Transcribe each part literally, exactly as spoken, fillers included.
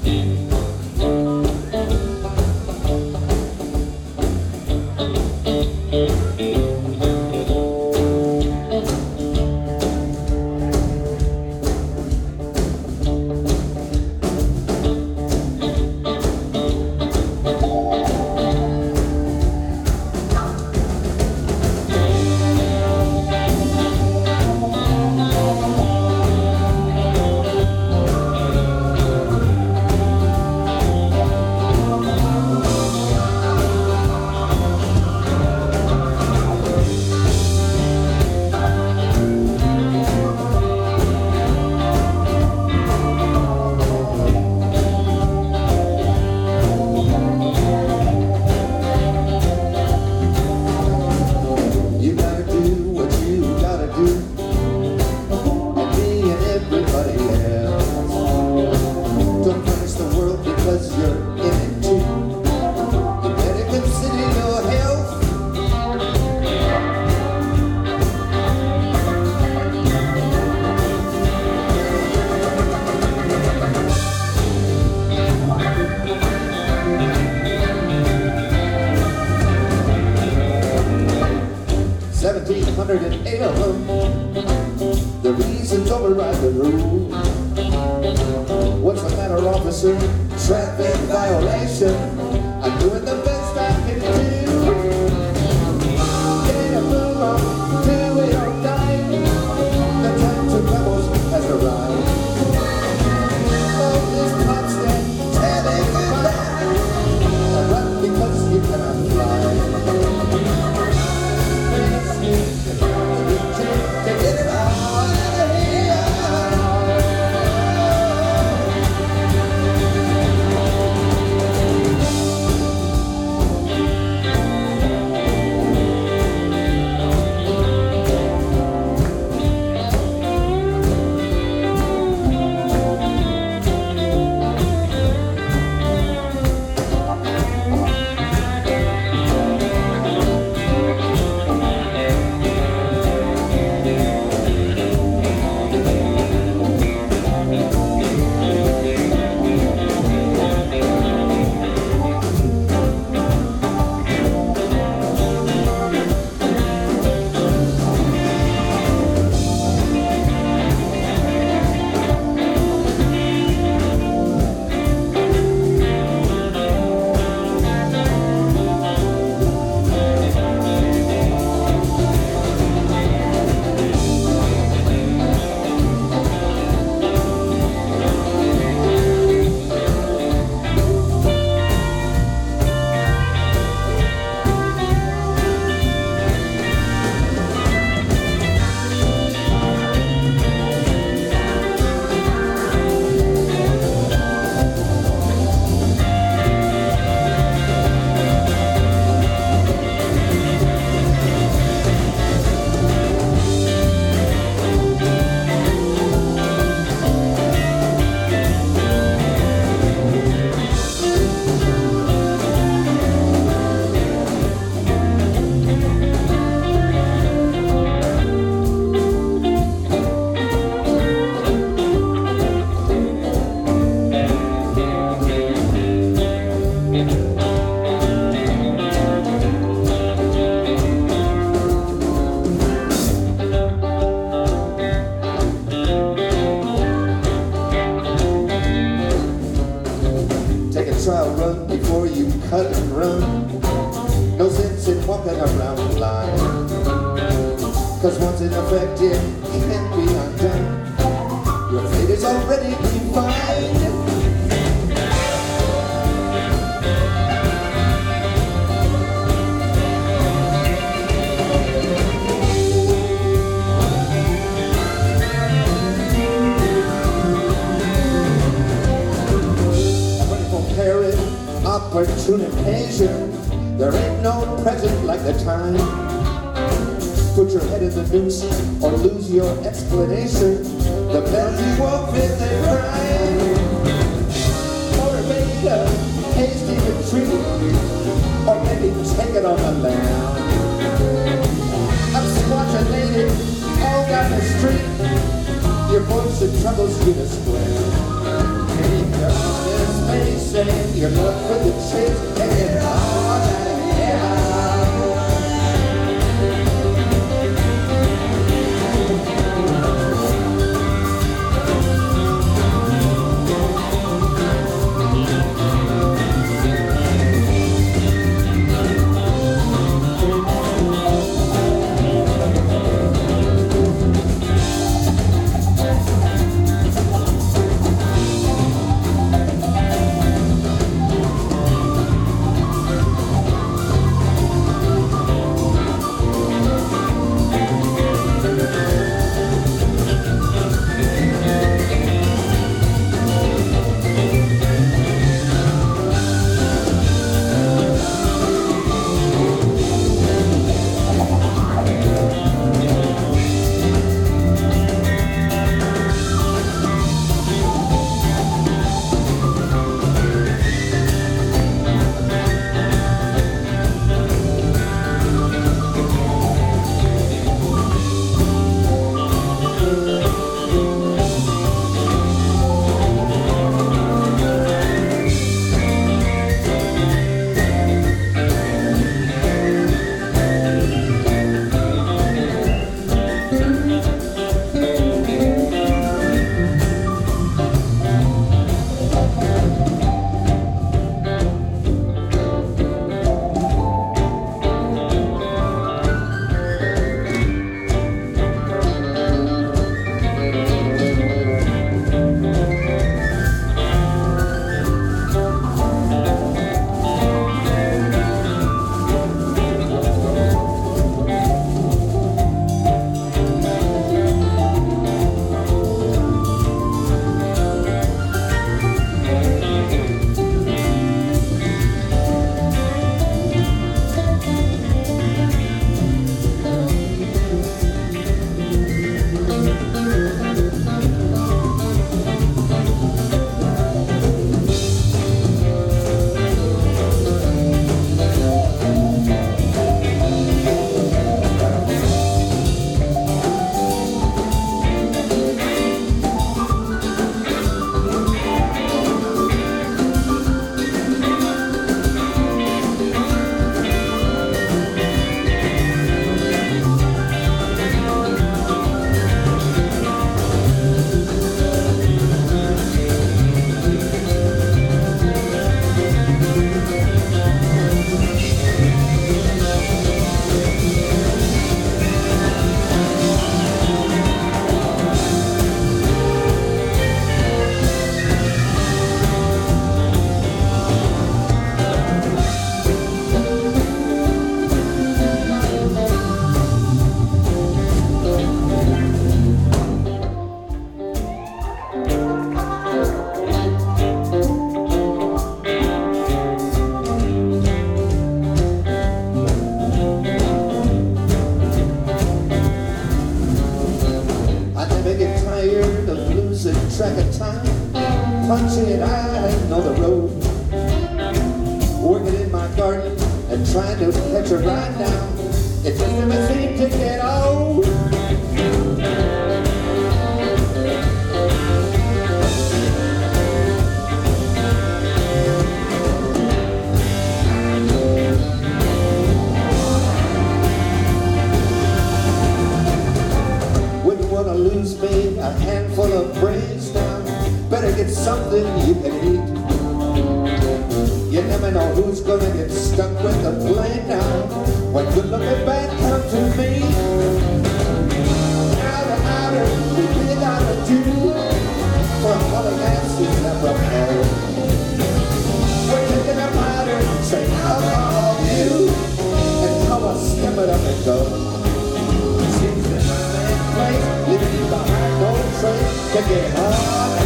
seventeen hundred eight of them. The reasons override the rule. What's the matter, officer? Traffic violation. I'm doing the best I can do. Get a move on, do it or die. The time to rebels has arrived. Oh, this constant telling you that. Run because you cannot fly. Trial run before you cut and run. No sense in walking around the line, cause once in effect it can't be undone. Your fate is already defined. Opportune occasion, there ain't no present like the time. Put your head in the noose or lose your explanation. The bells you won't fit their prime. Or make a hasty retreat, or maybe take it on the lam. I'm squatching lady all down the street. Your voice that troubles you to square. Maybe God is your love for the chase and all that. track of time, punching I know the road, working in my garden and trying to catch a ride now. It just never seemed to get old. Wouldn't want to lose me a handful of brains now. Better get something you can eat. You never know who's gonna get stuck with the blame now when good looking bad come to me. Outer, outer, we did outer do for all the answers never held. We're taking a powder, say how are you, and how I step it up and go. Seems that my man place, living behind no trace to get hard.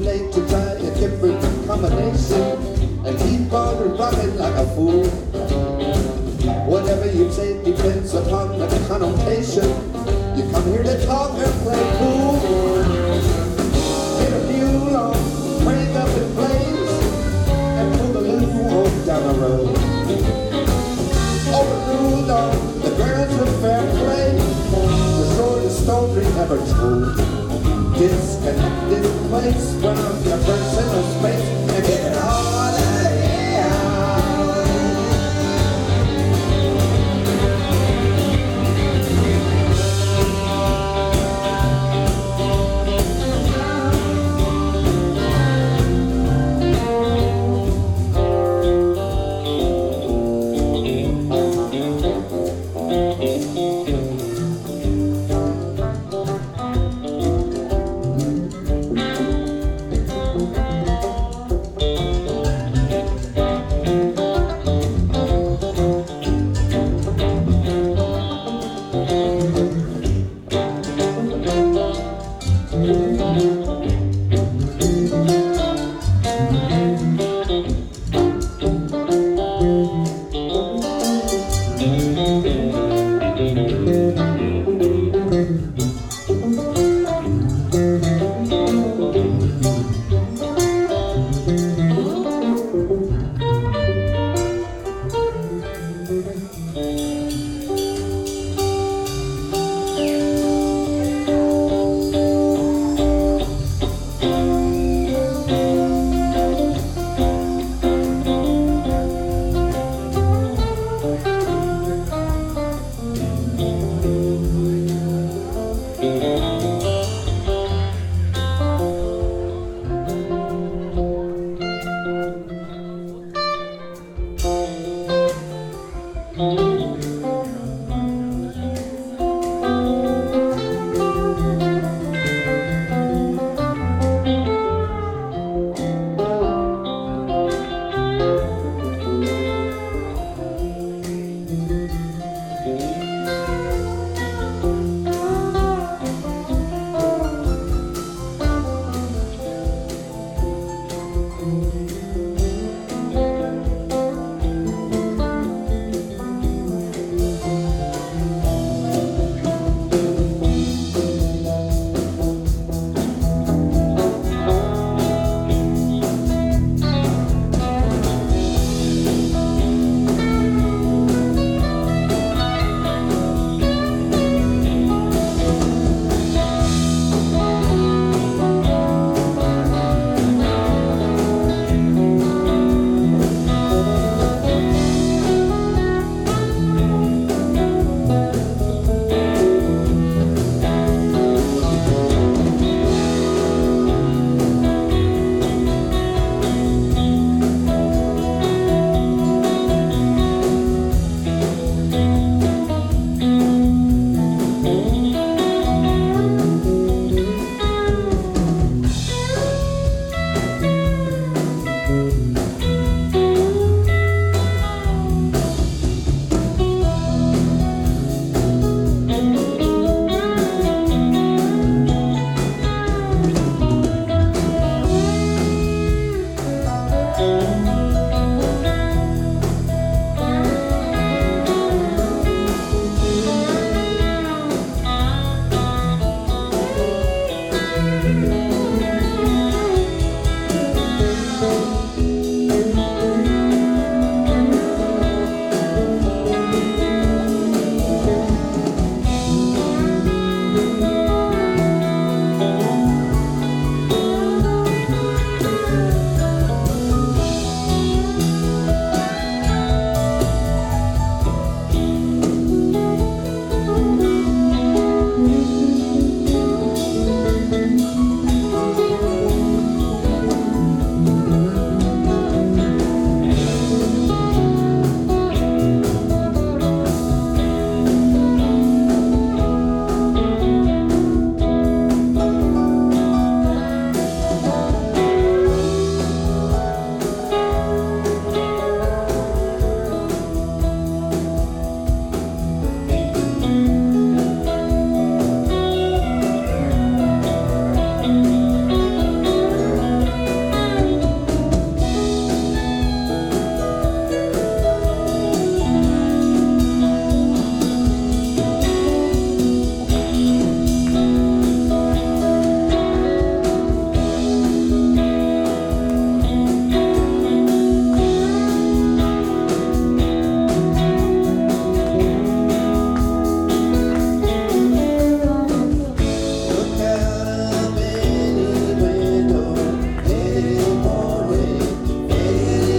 late to try a different combination and keep on rocking like a fool. Whatever you say depends upon the connotation. You come here to talk and play cool. Get a mule on, crank up in flames, and pull the loo on down the road. Overruled on the grounds of fair play. The sword is stone never told. Disconnect.